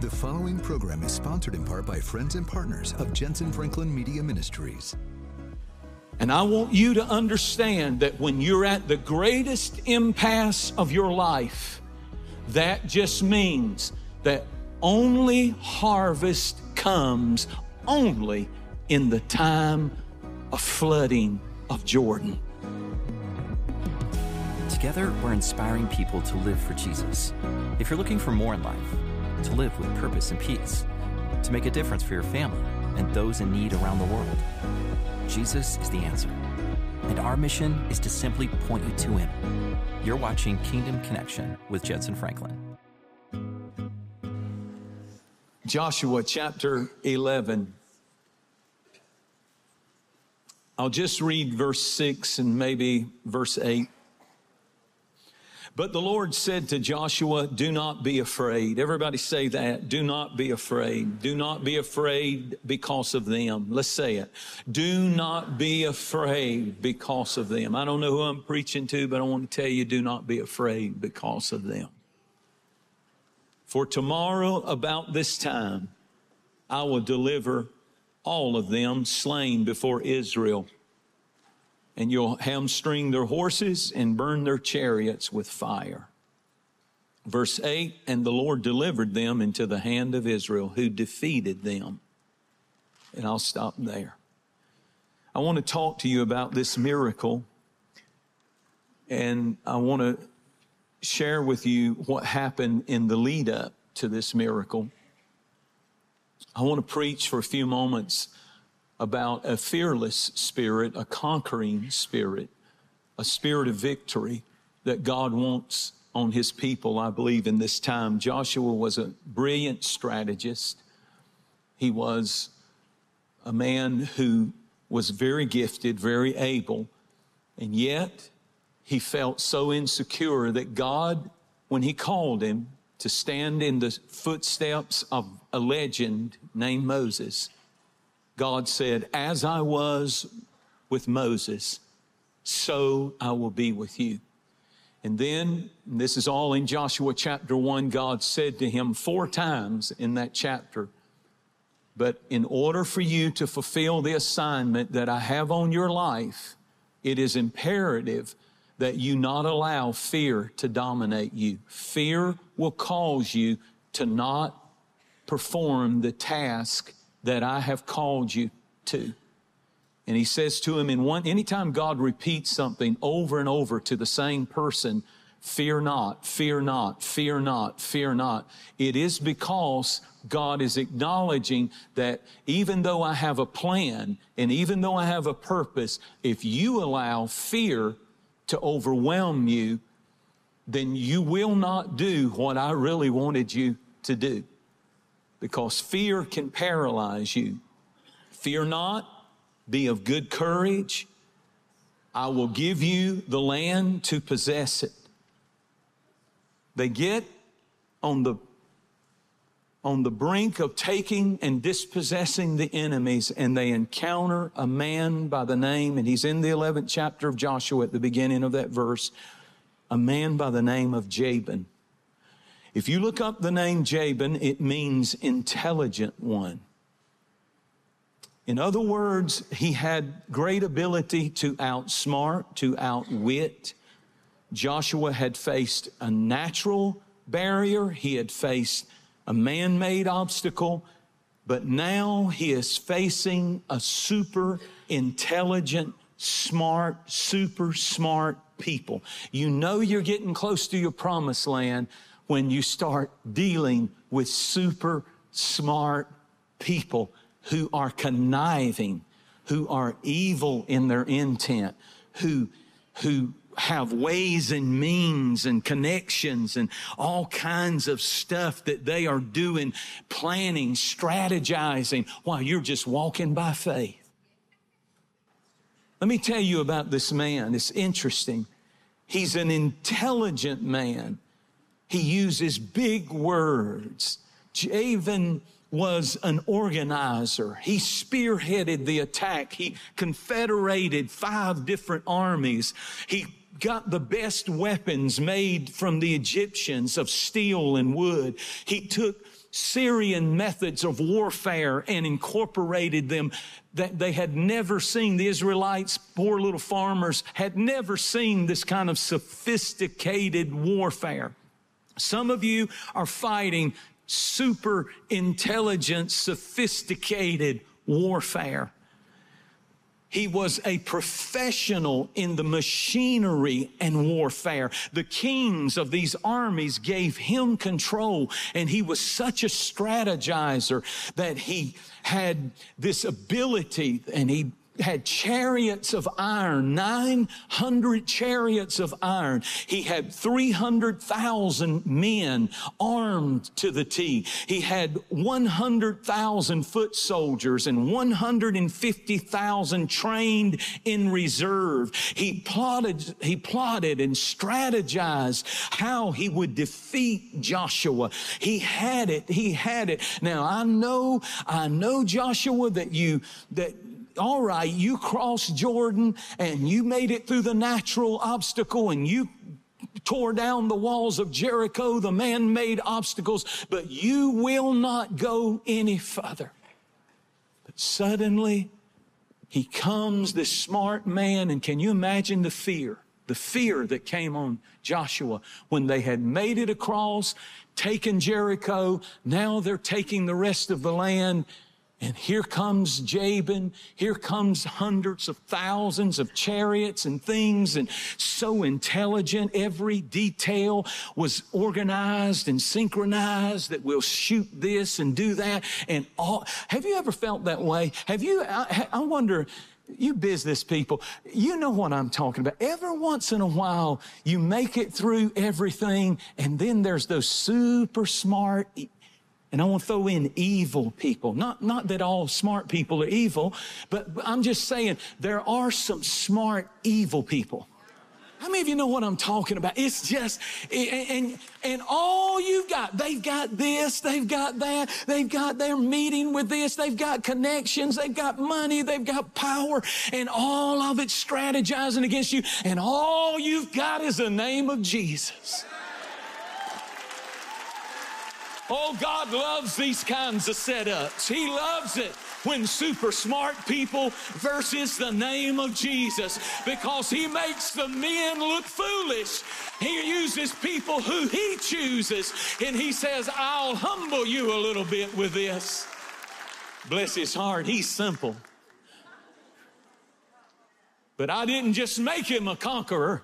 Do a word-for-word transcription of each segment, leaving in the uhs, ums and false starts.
The following program is sponsored in part by friends and partners of Jensen Franklin Media Ministries. And I want you to understand that when you're at the greatest impasse of your life, that just means that only harvest comes only in the time of flooding of Jordan. Together, we're inspiring people to live for Jesus. If you're looking for more in life, to live with purpose and peace, to make a difference for your family and those in need around the world, Jesus is the answer. And our mission is to simply point you to Him. You're watching Kingdom Connection with Jensen Franklin. Joshua chapter eleven. I'll just read verse six and maybe verse eight. But the Lord said to Joshua, do not be afraid. Everybody say that. Do not be afraid. Do not be afraid because of them. Let's say it. Do not be afraid because of them. I don't know who I'm preaching to, but I want to tell you, do not be afraid because of them. For tomorrow about this time, I will deliver all of them slain before Israel. And you'll hamstring their horses and burn their chariots with fire. Verse eight, and the Lord delivered them into the hand of Israel, who defeated them. And I'll stop there. I want to talk to you about this miracle. And I want to share with you what happened in the lead up to this miracle. I want to preach for a few moments about a fearless spirit, a conquering spirit, a spirit of victory that God wants on His people, I believe, in this time. Joshua was a brilliant strategist. He was a man who was very gifted, very able, and yet he felt so insecure that God, when He called him to stand in the footsteps of a legend named Moses, God said, as I was with Moses, so I will be with you. And then, and this is all in Joshua chapter one, God said to him four times in that chapter, but in order for you to fulfill the assignment that I have on your life, it is imperative that you not allow fear to dominate you. Fear will cause you to not perform the task that I have called you to. And He says to him in one, anytime God repeats something over and over to the same person, fear not, fear not, fear not, fear not. It is because God is acknowledging that even though I have a plan and even though I have a purpose, if you allow fear to overwhelm you, then you will not do what I really wanted you to do. Because fear can paralyze you. Fear not, be of good courage. I will give you the land to possess it. They get on the, on the brink of taking and dispossessing the enemies, and they encounter a man by the name, and he's in the eleventh chapter of Joshua at the beginning of that verse, a man by the name of Jabin. If you look up the name Jabin, it means intelligent one. In other words, he had great ability to outsmart, to outwit. Joshua had faced a natural barrier. He had faced a man-made obstacle. But now he is facing a super intelligent, smart, super smart people. You know you're getting close to your promised land when you start dealing with super smart people who are conniving, who are evil in their intent, who, who have ways and means and connections and all kinds of stuff that they are doing, planning, strategizing while you're just walking by faith. Let me tell you about this man. It's interesting. He's an intelligent man. He uses big words. Jabin was an organizer. He spearheaded the attack. He confederated five different armies. He got the best weapons made from the Egyptians of steel and wood. He took Syrian methods of warfare and incorporated them that they had never seen. The Israelites, poor little farmers, had never seen this kind of sophisticated warfare. Some of you are fighting super intelligent, sophisticated warfare. He was a professional in the machinery and warfare. The kings of these armies gave him control, and he was such a strategizer that he had this ability, and he had chariots of iron, nine hundred chariots of iron. He had three hundred thousand men armed to the T. He had one hundred thousand foot soldiers and one hundred fifty thousand trained in reserve. He plotted, he plotted and strategized how he would defeat Joshua. He had it. He had it. Now, I know, I know, Joshua, that you, that all right, you crossed Jordan and you made it through the natural obstacle and you tore down the walls of Jericho, the man-made obstacles, but you will not go any further. But suddenly he comes, this smart man, and can you imagine the fear, the fear that came on Joshua when they had made it across, taken Jericho, now they're taking the rest of the land. And here comes Jabin, here comes hundreds of thousands of chariots and things, and so intelligent. Every detail was organized and synchronized that we'll shoot this and do that. And all, have you ever felt that way? Have you, I, I wonder, you business people, you know what I'm talking about. Every once in a while, you make it through everything, and then there's those super smart, and I want to throw in evil people. Not, not that all smart people are evil, but I'm just saying there are some smart, evil people. How many of you know what I'm talking about? It's just, and, and, and all you've got, they've got this, they've got that, they've got their meeting with this, they've got connections, they've got money, they've got power, and all of it strategizing against you, and all you've got is the name of Jesus. Oh, God loves these kinds of setups. He loves it when super smart people versus the name of Jesus, because he makes the men look foolish. He uses people who he chooses, and he says, I'll humble you a little bit with this. Bless his heart, he's simple. But I didn't just make him a conqueror.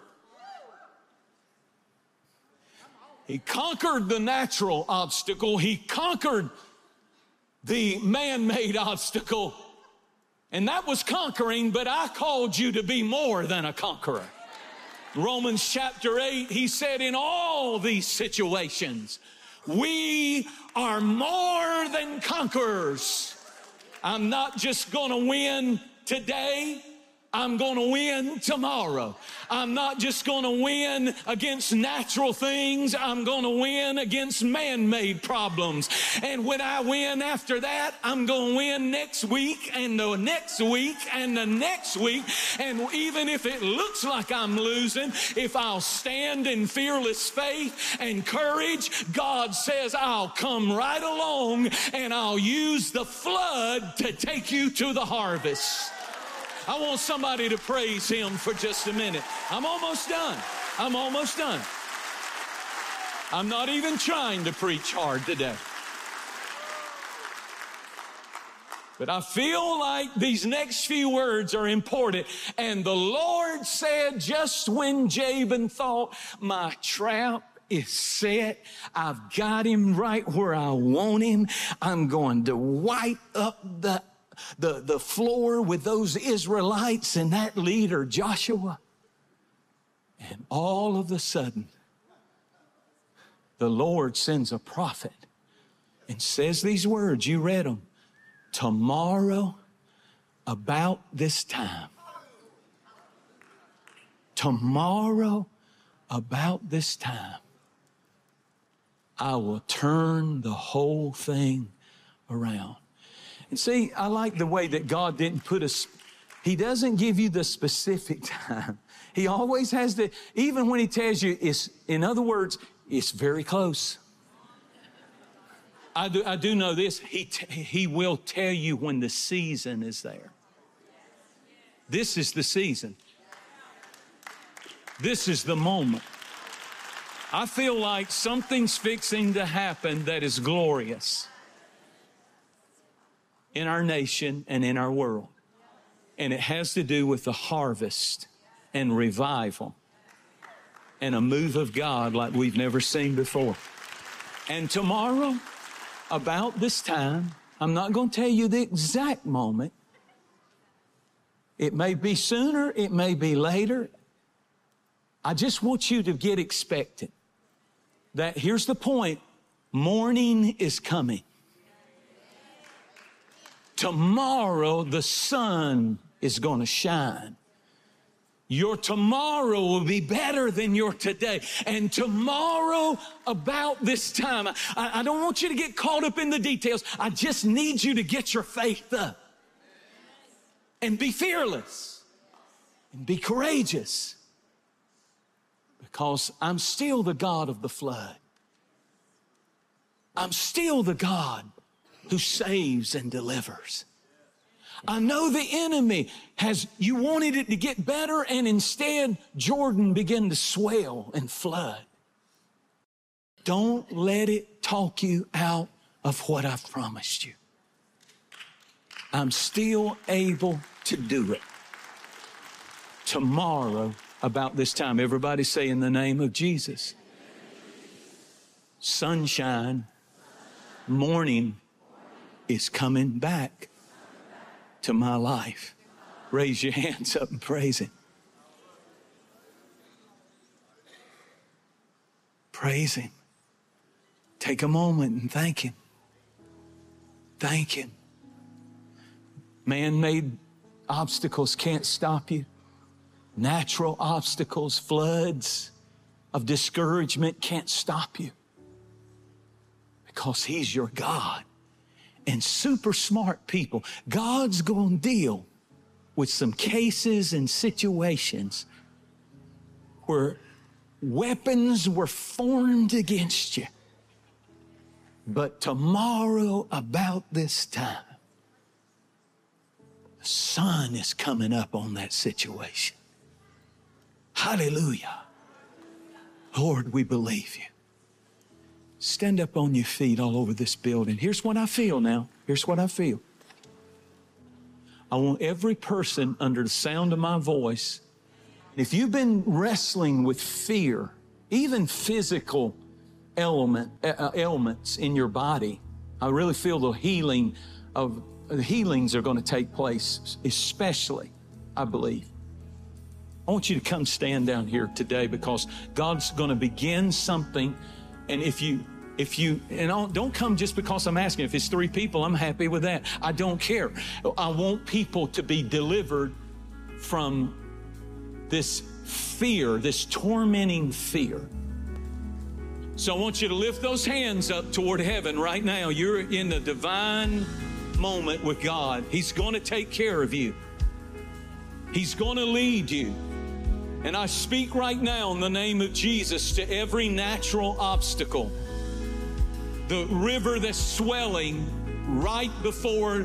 He conquered the natural obstacle. He conquered the man-made obstacle. And that was conquering, but I called you to be more than a conqueror. Romans chapter eight, he said, in all these situations, we are more than conquerors. I'm not just going to win today. I'm going to win tomorrow. I'm not just going to win against natural things. I'm going to win against man-made problems. And when I win after that, I'm going to win next week and the next week and the next week. And even if it looks like I'm losing, if I'll stand in fearless faith and courage, God says I'll come right along and I'll use the flood to take you to the harvest. I want somebody to praise him for just a minute. I'm almost done. I'm almost done. I'm not even trying to preach hard today. But I feel like these next few words are important. And the Lord said, just when Jabin thought, my trap is set, I've got him right where I want him, I'm going to wipe up the The, the floor with those Israelites and that leader, Joshua. And all of a sudden, the Lord sends a prophet and says these words. You read them. Tomorrow, about this time. Tomorrow, about this time, I will turn the whole thing around. And see, I like the way that God didn't put a, He doesn't give you the specific time. He always has the, even when he tells you, it's, in other words, it's very close. I do, I do know this. He, t- he will tell you when the season is there. This is the season. This is the moment. I feel like something's fixing to happen that is glorious in our nation and in our world. And it has to do with the harvest and revival and a move of God like we've never seen before. And tomorrow, about this time, I'm not going to tell you the exact moment. It may be sooner, it may be later. I just want you to get expectant. That here's the point, morning is coming. Tomorrow the sun is going to shine. Your tomorrow will be better than your today. And tomorrow about this time, I, I don't want you to get caught up in the details. I just need you to get your faith up. And be fearless. And be courageous. Because I'm still the God of the flood. I'm still the God who saves and delivers. I know the enemy has, you wanted it to get better, and instead Jordan began to swell and flood. Don't let it talk you out of what I've promised you. I'm still able to do it. Tomorrow, about this time, everybody say in the name of Jesus. Sunshine, morning is coming back to my life. Raise your hands up and praise Him. Praise Him. Take a moment and thank Him. Thank Him. Man-made obstacles can't stop you. Natural obstacles, floods of discouragement can't stop you. Because He's your God. And super smart people, God's going to deal with some cases and situations where weapons were formed against you. But tomorrow about this time, the sun is coming up on that situation. Hallelujah. Lord, we believe you. Stand up on your feet all over this building. Here's what I feel now. Here's what I feel. I want every person under the sound of my voice, if you've been wrestling with fear, even physical element, uh, ailments in your body, I really feel the healing of the healings are going to take place, especially, I believe. I want you to come stand down here today because God's going to begin something. And if you, if you, and don't come just because I'm asking. If it's three people, I'm happy with that. I don't care. I want people to be delivered from this fear, this tormenting fear. So I want you to lift those hands up toward heaven right now. You're in a divine moment with God. He's going to take care of you. He's going to lead you. And I speak right now in the name of Jesus to every natural obstacle. The river that's swelling right before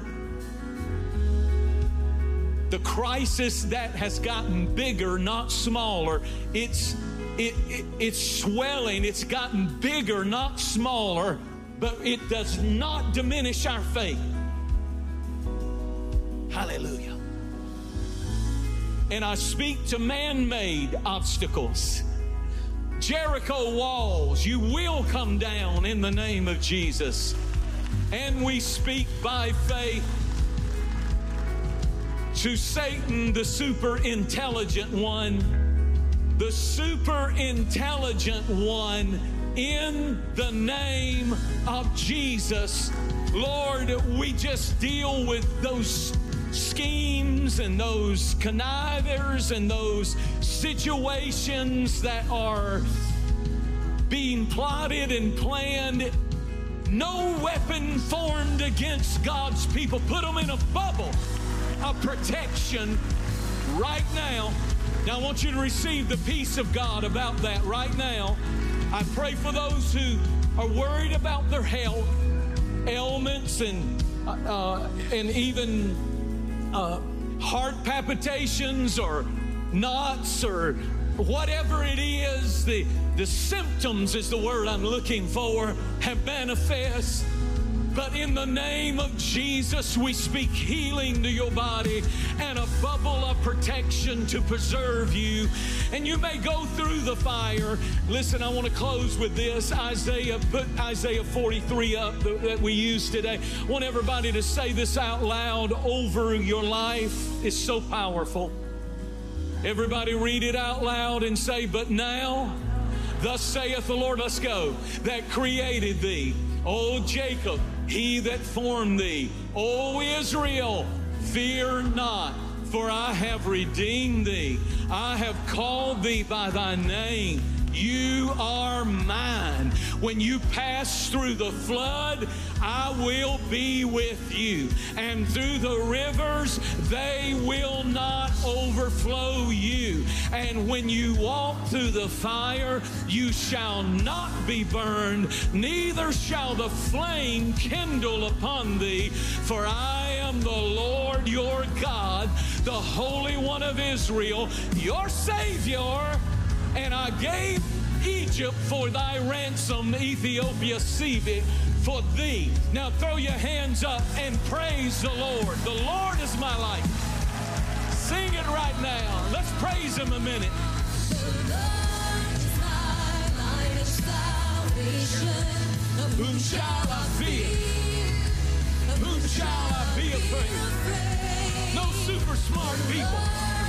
the crisis that has gotten bigger, not smaller. It's, it, it, it's swelling. It's gotten bigger, not smaller, but it does not diminish our faith. Hallelujah. And I speak to man-made obstacles. Jericho walls, you will come down in the name of Jesus. And we speak by faith to Satan, the super intelligent one, the super intelligent one, in the name of Jesus. Lord, we just deal with those schemes and those connivers and those situations that are being plotted and planned. No weapon formed against God's people. Put them in a bubble of protection right now. Now I want you to receive the peace of God about that right now. I pray for those who are worried about their health, ailments, and uh, and even uh, heart palpitations or knots or whatever it is. The the symptoms is the word I'm looking for, have manifest. But in the name of Jesus, we speak healing to your body and a bubble of protection to preserve you. And you may go through the fire. Listen, I want to close with this. Isaiah, put Isaiah forty-three up that we used today. I want everybody to say this out loud over your life. It's so powerful. Everybody read it out loud and say, but now, thus saith the Lord, let's go, that created thee, O Jacob, he that formed thee, O Israel, fear not, for I have redeemed thee. I have called thee by thy name. You are mine. When you pass through the flood, I will be with you. And through the rivers, they will not overflow you. And when you walk through the fire, you shall not be burned, neither shall the flame kindle upon thee. For I am the Lord your God, the Holy One of Israel, your Savior. And I gave Egypt for thy ransom, Ethiopia Seabit for thee. Now throw your hands up and praise the Lord. The Lord is my life. Sing it right now. Let's praise him a minute. The Lord is my light of salvation. Of whom shall I fear? Of whom shall I be afraid? No super smart people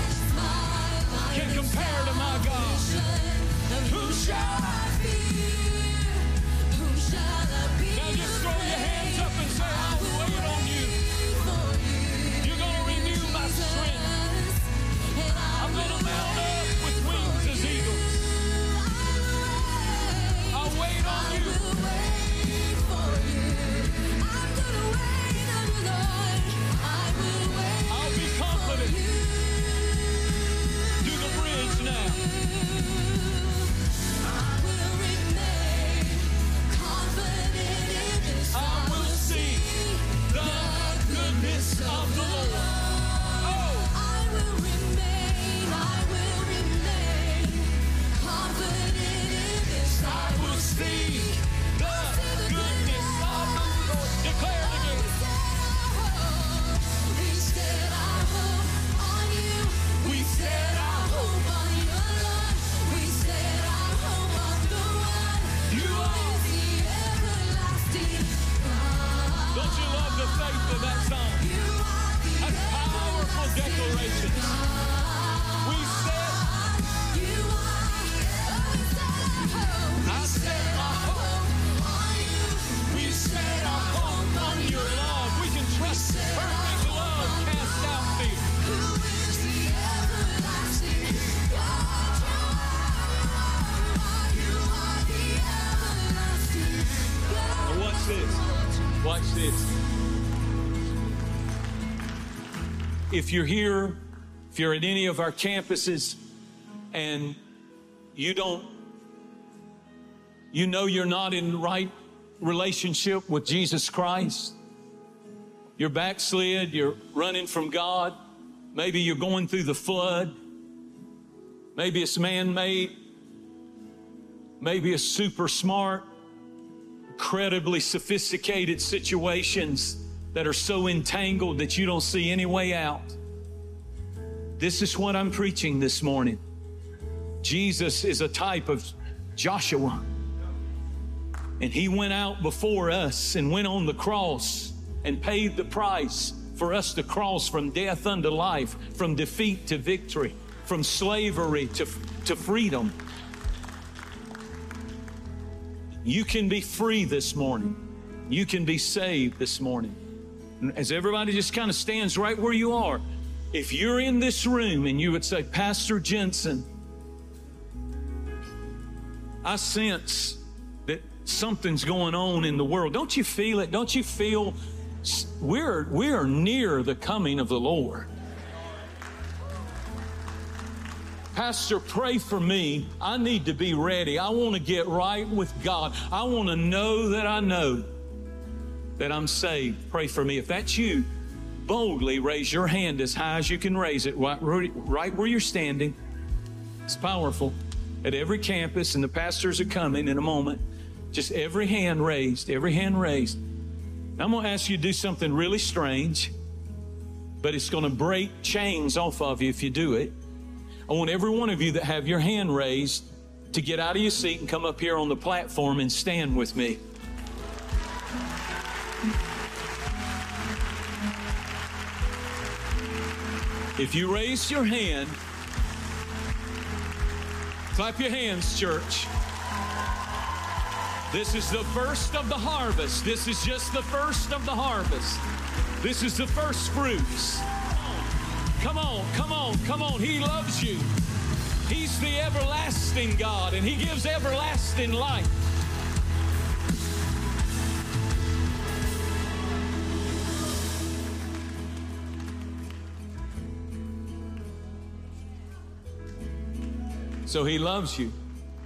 can compare to my God. Who shall I fear? Whom shall I be? Now just throw your hands up and say, I'll wait on you. You're going to renew my strength. I'm going to mount up with wings as eagles. I'll wait on you. I'll be confident. Do the bridge now. Watch this. If you're here, if you're at any of our campuses and you don't, you know you're not in the right relationship with Jesus Christ, you're backslid, you're running from God, maybe you're going through the flood, maybe it's man-made, maybe it's super smart, incredibly sophisticated situations that are so entangled that you don't see any way out. This is what I'm preaching this morning. Jesus is a type of Joshua. And he went out before us and went on the cross and paid the price for us to cross from death unto life, from defeat to victory, from slavery to, to freedom. You can be free this morning. You can be saved this morning. As everybody just kind of stands right where you are, if you're in this room and you would say, Pastor Jensen, I sense that something's going on in the world. Don't you feel it? Don't you feel We're, we are near the coming of the Lord. Pastor, pray for me. I need to be ready. I want to get right with God. I want to know that I know that I'm saved. Pray for me. If that's you, boldly raise your hand as high as you can raise it, right, right where you're standing. It's powerful. At every campus, and the pastors are coming in a moment, just every hand raised, every hand raised. Now, I'm going to ask you to do something really strange, but it's going to break chains off of you if you do it. I want every one of you that have your hand raised to get out of your seat and come up here on the platform and stand with me. If you raised your hand, clap your hands, church. This is the first of the harvest. This is just the first of the harvest. This is the first fruits. Come on, come on, come on. He loves you. He's the everlasting God, and He gives everlasting life. So He loves you.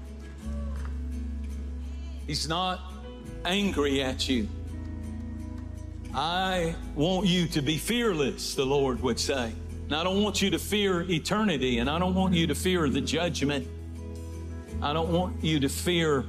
He's not angry at you. I want you to be fearless, the Lord would say. And I don't want you to fear eternity, and I don't want you to fear the judgment. I don't want you to fear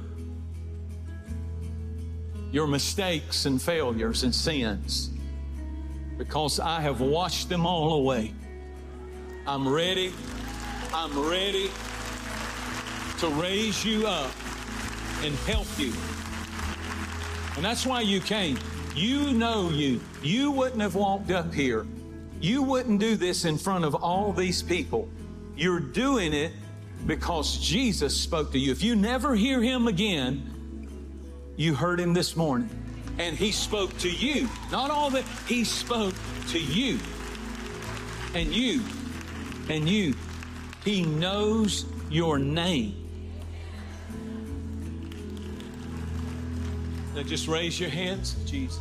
your mistakes and failures and sins, because I have washed them all away. I'm ready. I'm ready to raise you up and help you. And that's why you came. You know you. You wouldn't have walked up here. You wouldn't do this in front of all these people. You're doing it because Jesus spoke to you. If you never hear Him again, you heard Him this morning. And He spoke to you. Not all that. He spoke to you. And you. And you. He knows your name. Now just raise your hands, Jesus.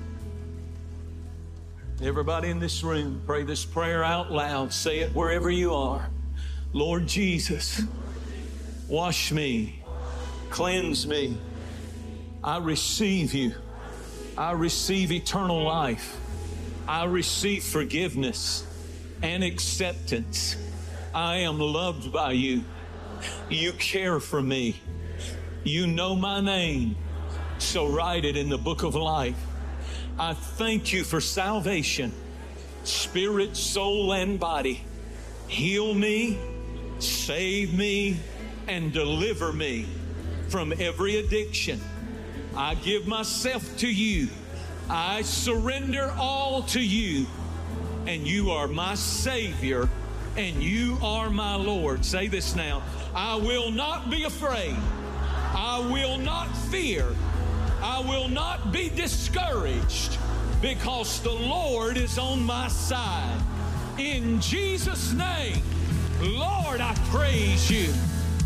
Everybody in this room, pray this prayer out loud. Say it wherever you are. Lord Jesus, wash me, cleanse me. I receive you. I receive eternal life. I receive forgiveness and acceptance. I am loved by you. You care for me. You know my name. So write it in the book of life. I thank you for salvation, spirit, soul, and body. Heal me, save me, and deliver me from every addiction. I give myself to you. I surrender all to you. And you are my Savior, and you are my Lord. Say this now. I will not be afraid. I will not fear. I will not be discouraged, because the Lord is on my side. In Jesus' name, Lord, I praise you.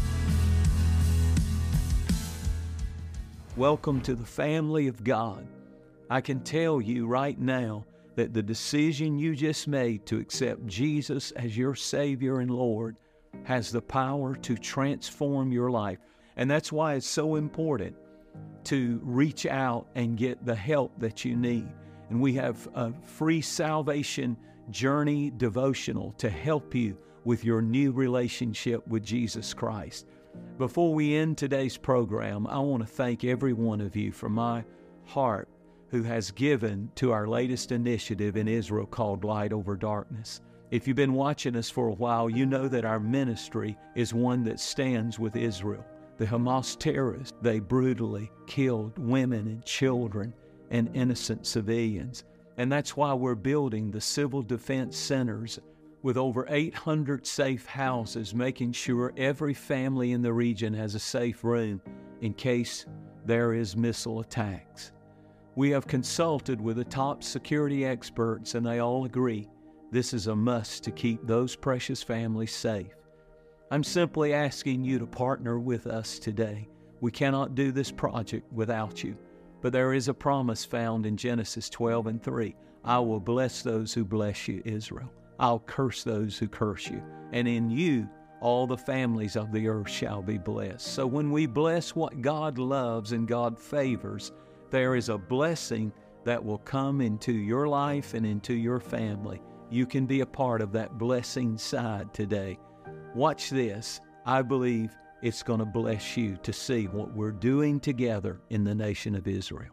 Welcome to the family of God. I can tell you right now that the decision you just made to accept Jesus as your Savior and Lord has the power to transform your life. And that's why it's so important to reach out and get the help that you need. And we have a free salvation journey devotional to help you with your new relationship with Jesus Christ. Before we end today's program, I want to thank every one of you from my heart who has given to our latest initiative in Israel called Light Over Darkness. If you've been watching us for a while, you know that our ministry is one that stands with Israel. The Hamas terrorists, they brutally killed women and children and innocent civilians. And that's why we're building the civil defense centers with over eight hundred safe houses, making sure every family in the region has a safe room in case there is missile attacks. We have consulted with the top security experts, and they all agree this is a must to keep those precious families safe. I'm simply asking you to partner with us today. We cannot do this project without you. But there is a promise found in Genesis twelve and three. I will bless those who bless you, Israel. I'll curse those who curse you. And in you, all the families of the earth shall be blessed. So when we bless what God loves and God favors, there is a blessing that will come into your life and into your family. You can be a part of that blessing side today. Watch this. I believe it's going to bless you to see what we're doing together in the nation of Israel.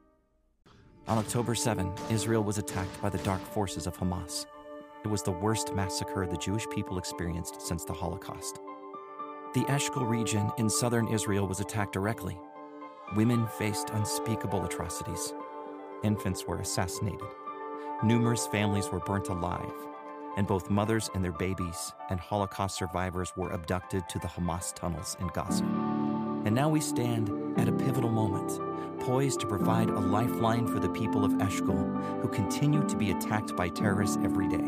On October seventh, Israel was attacked by the dark forces of Hamas. It was the worst massacre the Jewish people experienced since the Holocaust. The Eshkol region in southern Israel was attacked directly. Women faced unspeakable atrocities. Infants were assassinated. Numerous families were burnt alive, and both mothers and their babies and Holocaust survivors were abducted to the Hamas tunnels in Gaza. And now we stand at a pivotal moment, poised to provide a lifeline for the people of Eshkol who continue to be attacked by terrorists every day.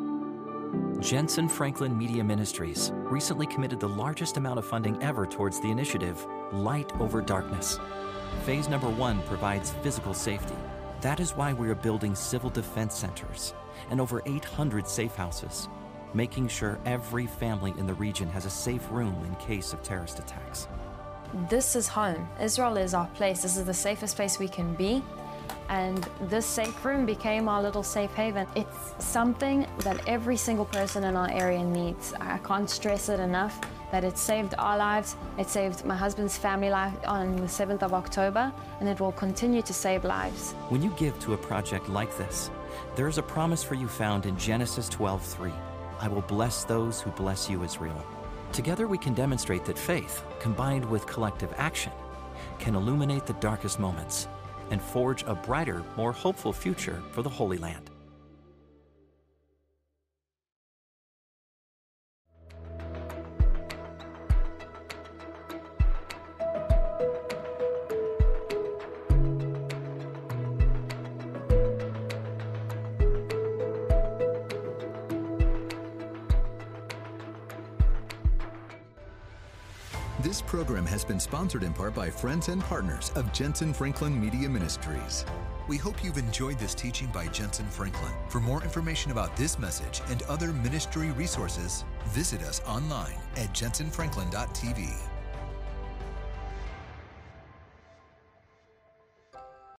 Jensen Franklin Media Ministries recently committed the largest amount of funding ever towards the initiative, Light Over Darkness. Phase number one provides physical safety. That is why we are building civil defense centers and over eight hundred safe houses, making sure every family in the region has a safe room in case of terrorist attacks. This is home. Israel is our place. This is the safest place we can be. And this safe room became our little safe haven. It's something that every single person in our area needs. I can't stress it enough that it saved our lives. It saved my husband's family life on the seventh of October, and it will continue to save lives. When you give to a project like this, there is a promise for you found in Genesis twelve three. I will bless those who bless you, Israel. Together we can demonstrate that faith, combined with collective action, can illuminate the darkest moments and forge a brighter, more hopeful future for the Holy Land. This program has been sponsored in part by friends and partners of Jensen Franklin Media Ministries. We hope you've enjoyed this teaching by Jensen Franklin. For more information about this message and other ministry resources, visit us online at jensen franklin dot t v.